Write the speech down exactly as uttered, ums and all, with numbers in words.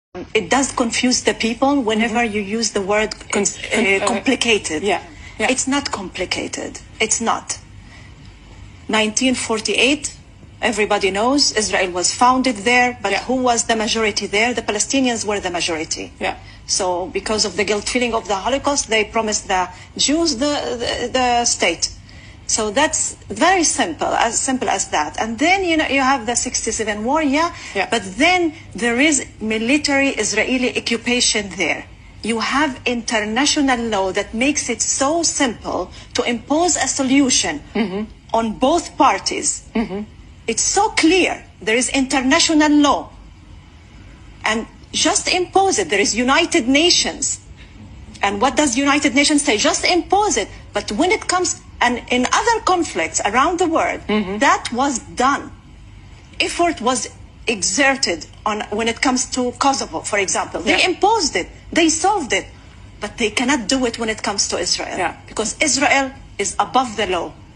It does confuse the people whenever mm-hmm. you use the word Con uh, complicated. Uh, yeah. Yeah. It's not complicated. It's not. nineteen forty-eight, everybody knows Israel was founded there, but yeah. who was the majority there? The Palestinians were the majority. Yeah. So because of the guilt feeling of the Holocaust, they promised the Jews the, the, the state. So that's very simple, as simple as that. And then, you know, you have the sixty-seven war, yeah, yeah. but then there is military Israeli occupation there. You have international law that makes it so simple to impose a solution mm-hmm. on both parties. Mm-hmm. It's so clear. There is international law. And just impose it. There is United Nations. And what does United Nations say? Just impose it. But when it comes, and in other conflicts around the world, mm-hmm. that was done. Effort was exerted on when it comes to Kosovo, for example. They yeah. imposed it. They solved it. But they cannot do it when it comes to Israel. Yeah. Because Israel is above the law.